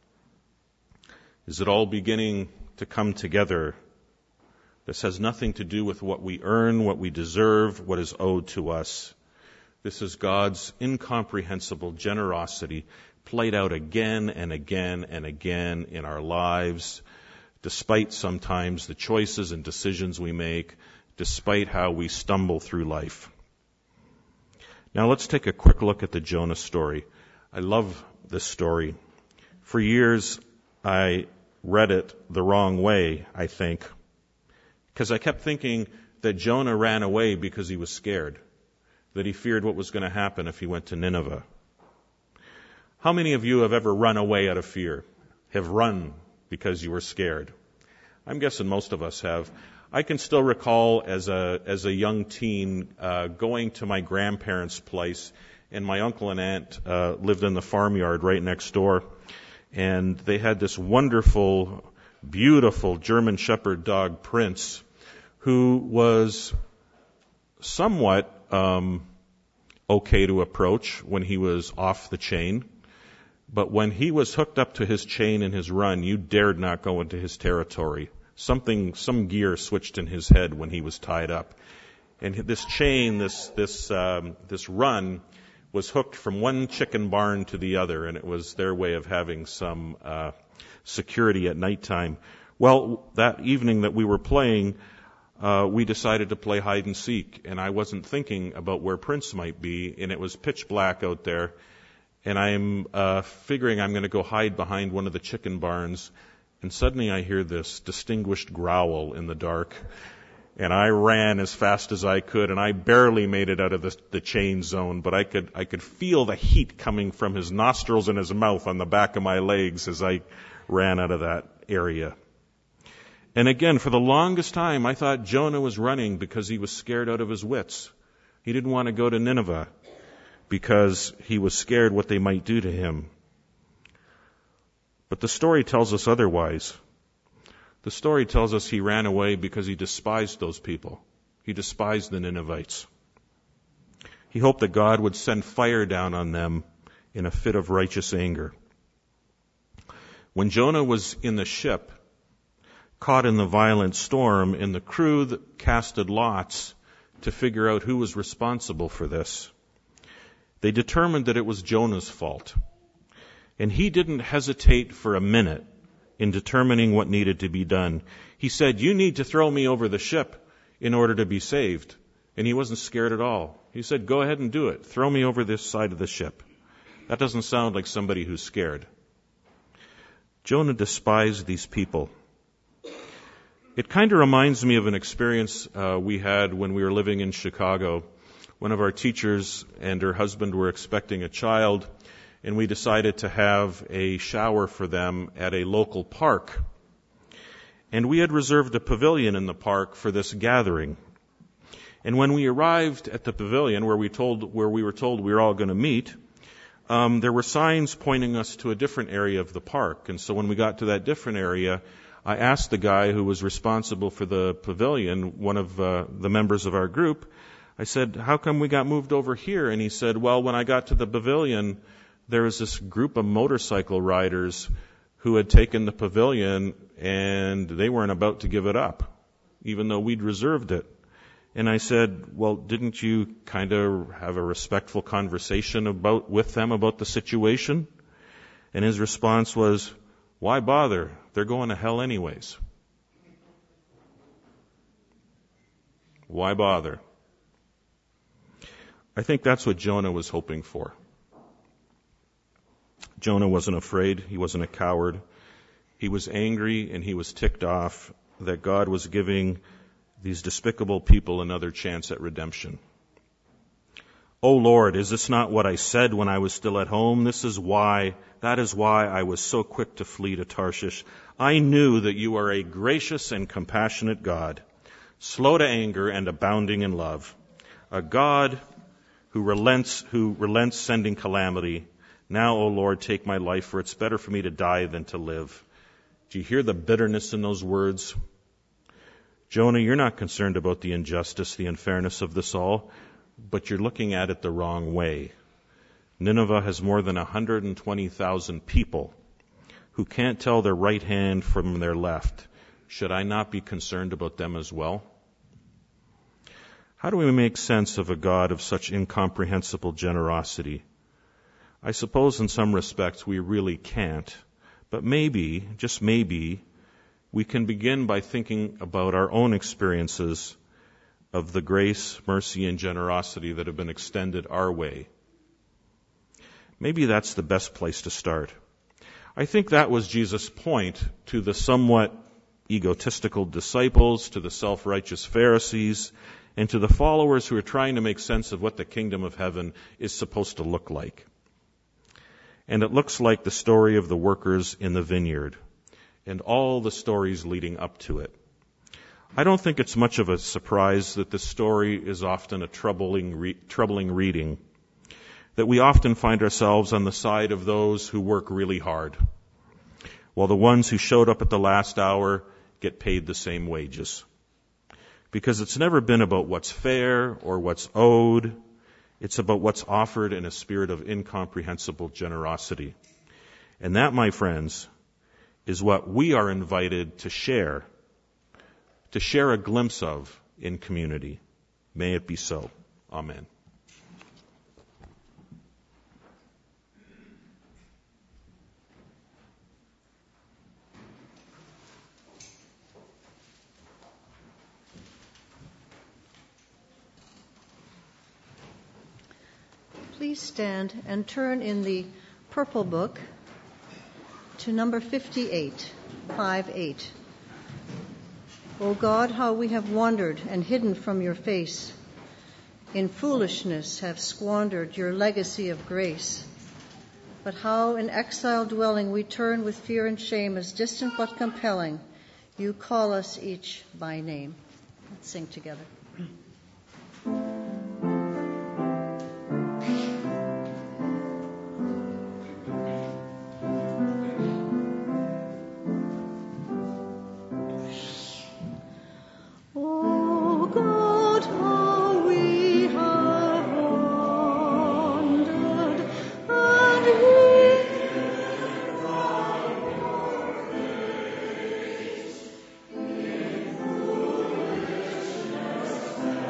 Is it all beginning to come together? This has nothing to do with what we earn, what we deserve, what is owed to us. This is God's incomprehensible generosity played out again and again and again in our lives, despite sometimes the choices and decisions we make, despite how we stumble through life. Now let's take a quick look at the Jonah story. I love this story. For years, I read it the wrong way, I think, because I kept thinking that Jonah ran away because he was scared, that he feared what was going to happen if he went to Nineveh. How many of you have ever run away out of fear, have run because you were scared? I'm guessing most of us have. I can still recall as a as a young teen uh, going to my grandparents' place, and my uncle and aunt uh, lived in the farmyard right next door, and they had this wonderful, beautiful German Shepherd dog, Prince, who was somewhat um, okay to approach when he was off the chain. But when he was hooked up to his chain in his run, you dared not go into his territory. Something, some gear switched in his head when he was tied up. And this chain, this, this, um, this run was hooked from one chicken barn to the other, and it was their way of having some, uh, security at nighttime. Well, that evening that we were playing, uh, we decided to play hide and seek, and I wasn't thinking about where Prince might be, and it was pitch black out there. And I'm uh, figuring I'm going to go hide behind one of the chicken barns. And suddenly I hear this distinguished growl in the dark. And I ran as fast as I could, and I barely made it out of the, the chain zone. But I could I could feel the heat coming from his nostrils and his mouth on the back of my legs as I ran out of that area. And again, for the longest time, I thought Jonah was running because he was scared out of his wits. He didn't want to go to Nineveh because he was scared what they might do to him. But the story tells us otherwise. The story tells us he ran away because he despised those people. He despised the Ninevites. He hoped that God would send fire down on them in a fit of righteous anger. When Jonah was in the ship, caught in the violent storm, and the crew casted lots to figure out who was responsible for this, they determined that it was Jonah's fault. And he didn't hesitate for a minute in determining what needed to be done. He said, you need to throw me over the ship in order to be saved. And he wasn't scared at all. He said, go ahead and do it. Throw me over this side of the ship. That doesn't sound like somebody who's scared. Jonah despised these people. It kind of reminds me of an experience uh, we had when we were living in Chicago. One of our teachers and her husband were expecting a child, and we decided to have a shower for them at a local park. And we had reserved a pavilion in the park for this gathering. And when we arrived at the pavilion where we told where we were told we were all going to meet, um, there were signs pointing us to a different area of the park. And so when we got to that different area, I asked the guy who was responsible for the pavilion, one of uh, the members of our group, I said, how come we got moved over here? And he said, well, when I got to the pavilion, there was this group of motorcycle riders who had taken the pavilion and they weren't about to give it up, even though we'd reserved it. And I said, well, didn't you kind of have a respectful conversation about with them about the situation? And his response was, why bother? They're going to hell anyways. Why bother? I think that's what Jonah was hoping for. Jonah wasn't afraid. He wasn't a coward. He was angry and he was ticked off that God was giving these despicable people another chance at redemption. Oh Lord, is this not what I said when I was still at home? This is why, that is why I was so quick to flee to Tarshish. I knew that you are a gracious and compassionate God, slow to anger and abounding in love, a God who relents, who relents sending calamity. Now, O Lord, take my life, for it's better for me to die than to live. Do you hear the bitterness in those words? Jonah, you're not concerned about the injustice, the unfairness of this all, but you're looking at it the wrong way. Nineveh has more than one hundred twenty thousand people who can't tell their right hand from their left. Should I not be concerned about them as well? How do we make sense of a God of such incomprehensible generosity? I suppose in some respects we really can't, but maybe, just maybe, we can begin by thinking about our own experiences of the grace, mercy, and generosity that have been extended our way. Maybe that's the best place to start. I think that was Jesus' point to the somewhat egotistical disciples, to the self-righteous Pharisees, and to the followers who are trying to make sense of what the kingdom of heaven is supposed to look like. And it looks like the story of the workers in the vineyard and all the stories leading up to it. I don't think it's much of a surprise that this story is often a troubling, re- troubling reading, that we often find ourselves on the side of those who work really hard, while the ones who showed up at the last hour get paid the same wages. Because it's never been about what's fair or what's owed. It's about what's offered in a spirit of incomprehensible generosity. And that, my friends, is what we are invited to share, to share a glimpse of in community. May it be so. Amen. Please stand and turn in the purple book to number fifty-eight, five eight. O God, how we have wandered and hidden from your face, in foolishness have squandered your legacy of grace. But how in exile dwelling we turn with fear and shame, as distant but compelling, you call us each by name. Let's sing together. Thank you.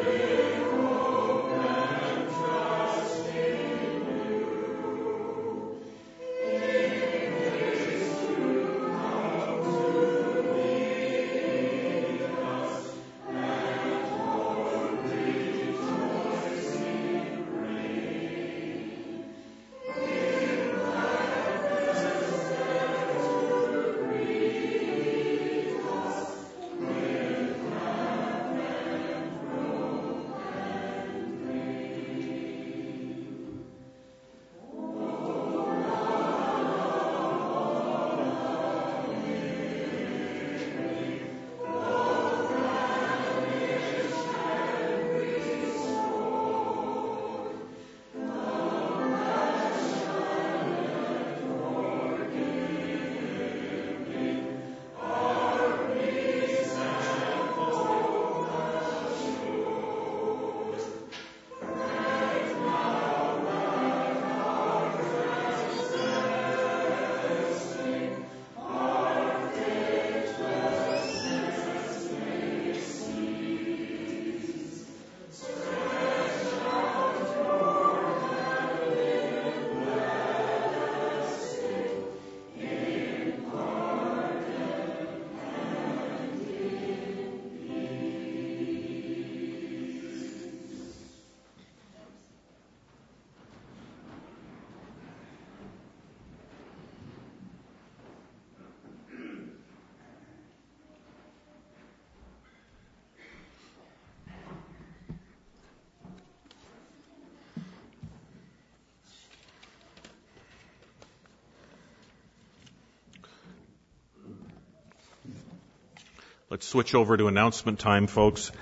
Let's switch over to announcement time, folks.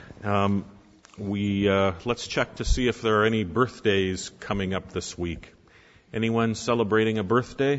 Um, we uh, let's check to see if there are any birthdays coming up this week. Anyone celebrating a birthday?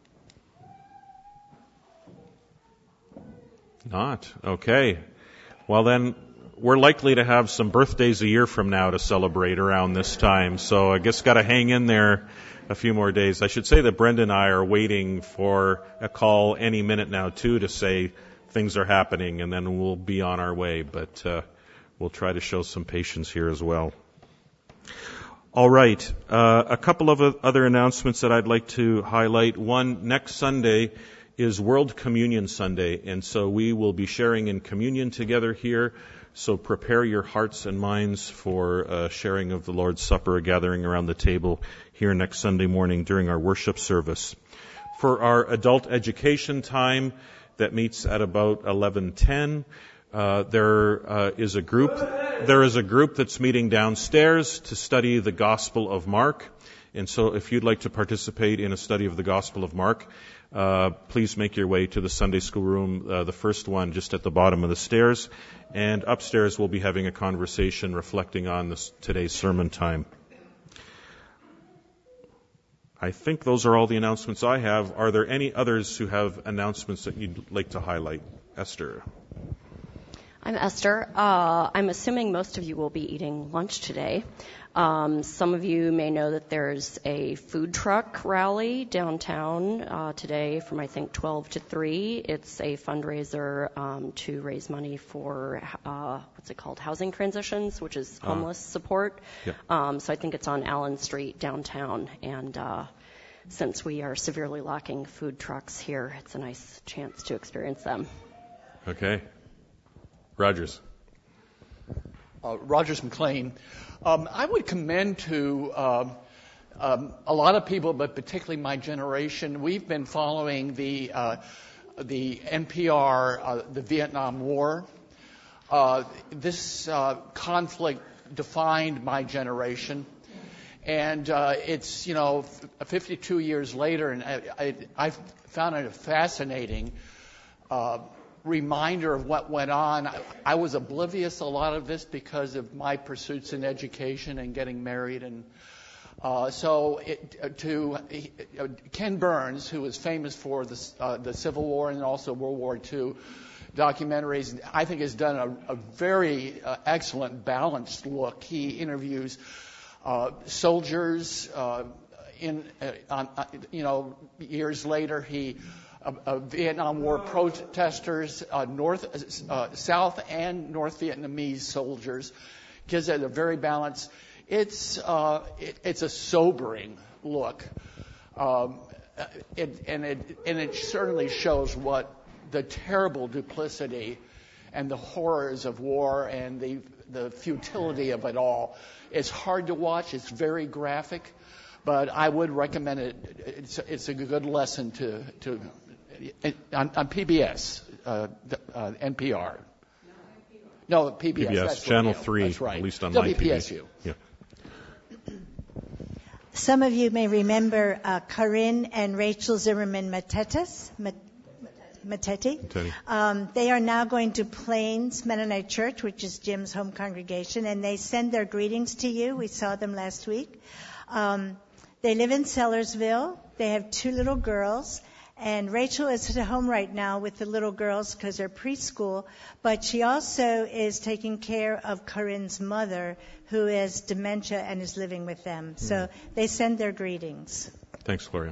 Not? Okay. Well then, we're likely to have some birthdays a year from now to celebrate around this time, so I guess got to hang in there a few more days. I should say that Brenda and I are waiting for a call any minute now, too, to say things are happening, and then we'll be on our way, but uh, we'll try to show some patience here as well. All right, uh, a couple of other announcements that I'd like to highlight. One, next Sunday is World Communion Sunday, and so we will be sharing in communion together here. So prepare your hearts and minds for uh, sharing of the Lord's Supper, gathering around the table here next Sunday morning during our worship service. For our adult education time that meets at about eleven ten, uh, there uh, is a group. There is a group that's meeting downstairs to study the Gospel of Mark. And so if you'd like to participate in a study of the Gospel of Mark, uh, please make your way to the Sunday school room, uh, the first one just at the bottom of the stairs. And upstairs we'll be having a conversation reflecting on this, today's sermon time. I think those are all the announcements I have. Are there any others who have announcements that you'd like to highlight? Esther. I'm Esther. Uh, I'm assuming most of you will be eating lunch today. Um, some of you may know that there's a food truck rally downtown uh, today from, I think, twelve to three. It's a fundraiser um, to raise money for, uh, what's it called, housing transitions, which is homeless uh, support. Yeah. Um, so I think it's on Allen Street downtown. And uh, since we are severely lacking food trucks here, it's a nice chance to experience them. Okay. Rogers. Uh, Rogers McLean. Um, I would commend to uh, um, a lot of people, but particularly my generation, we've been following the uh, the N P R, uh, the Vietnam War. Uh, this uh, conflict defined my generation, and uh, it's you know fifty-two years later, and I, I, I found it a fascinating Uh, reminder of what went on. I, I was oblivious a lot of this because of my pursuits in education and getting married, and uh, so it, uh, to uh, Ken Burns, who is famous for the, uh, the Civil War and also World War Two documentaries, I think has done a, a very uh, excellent balanced look. He interviews uh, soldiers uh, in uh, on, uh, you know years later. He Uh, uh, Vietnam War protesters, uh, North, uh, South and North Vietnamese soldiers. Kids that are very balanced. It's uh, it, it's a sobering look, um, it, and it and it certainly shows what the terrible duplicity and the horrors of war and the the futility of it all. It's hard to watch. It's very graphic, but I would recommend it. It's it's a good lesson to to on, on P B S, uh, uh, N P R. No, P B S. P B S, that's Channel what, three, that's right. at least on W P S U. Yeah. Some of you may remember uh, Corinne and Rachel Zimmerman Matetas. Mateti. Um, they are now going to Plains Mennonite Church, which is Jim's home congregation, and they send their greetings to you. We saw them last week. Um, they live in Sellersville. They have two little girls, and Rachel is at home right now with the little girls because they're preschool, but she also is taking care of Corinne's mother, who has dementia and is living with them. Mm. So they send their greetings. Thanks, Gloria.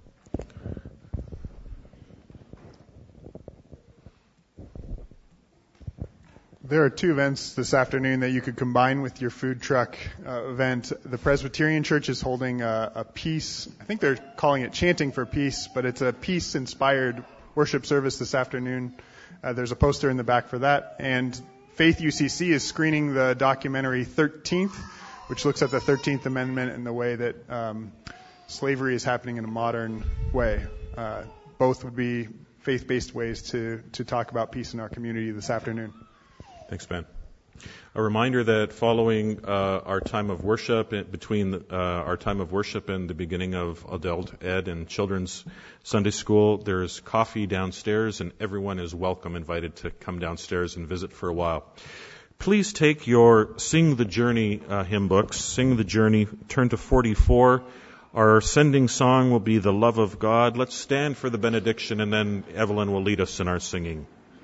There are two events this afternoon that you could combine with your food truck uh, event. The Presbyterian Church is holding a, a peace, I think they're calling it Chanting for Peace, but it's a peace-inspired worship service this afternoon. Uh, there's a poster in the back for that. And Faith U C C is screening the documentary thirteenth, which looks at the thirteenth Amendment and the way that um, slavery is happening in a modern way. Uh, both would be faith-based ways to, to talk about peace in our community this afternoon. Thanks, Ben. A reminder that following uh, our time of worship, between uh, our time of worship and the beginning of adult ed and children's Sunday school, there's coffee downstairs, and everyone is welcome, invited to come downstairs and visit for a while. Please take your Sing the Journey uh, hymn books, Sing the Journey, turn to forty-four. Our sending song will be The Love of God. Let's stand for the benediction, and then Evelyn will lead us in our singing.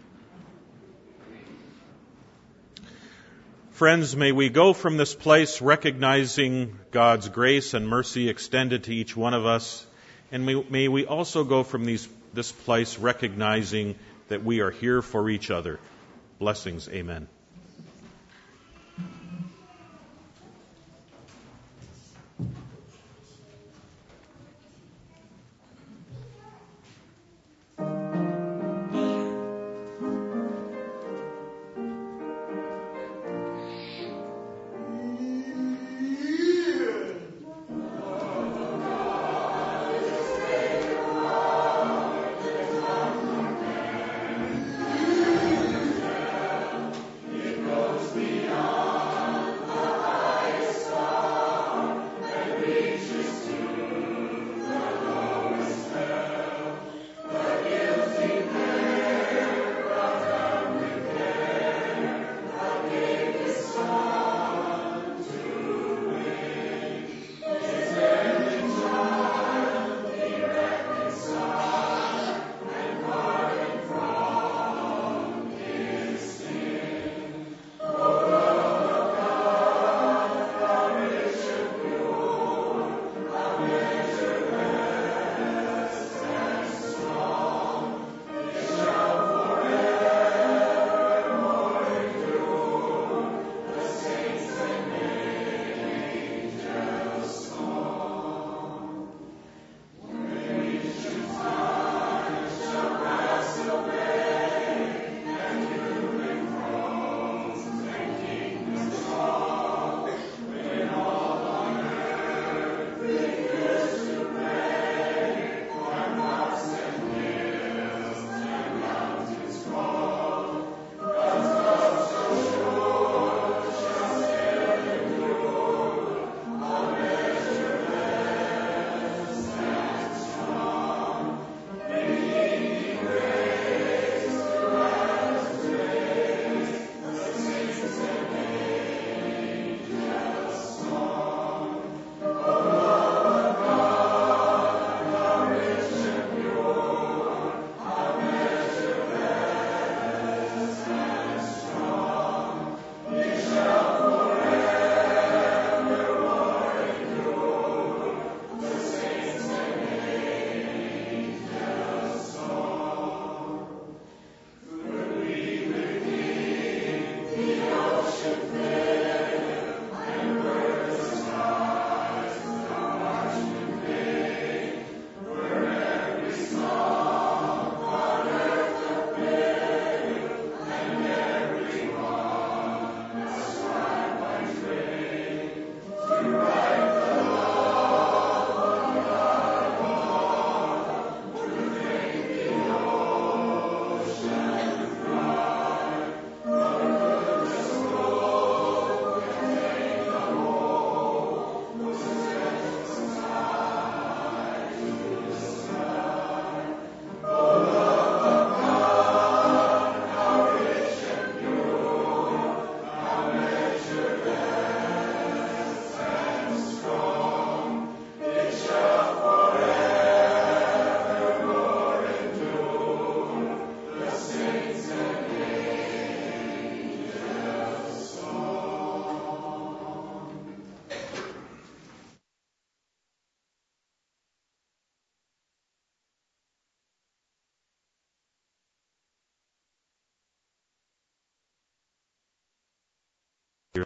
Friends, may we go from this place recognizing God's grace and mercy extended to each one of us, and may, may we also go from these, this place recognizing that we are here for each other. Blessings, amen.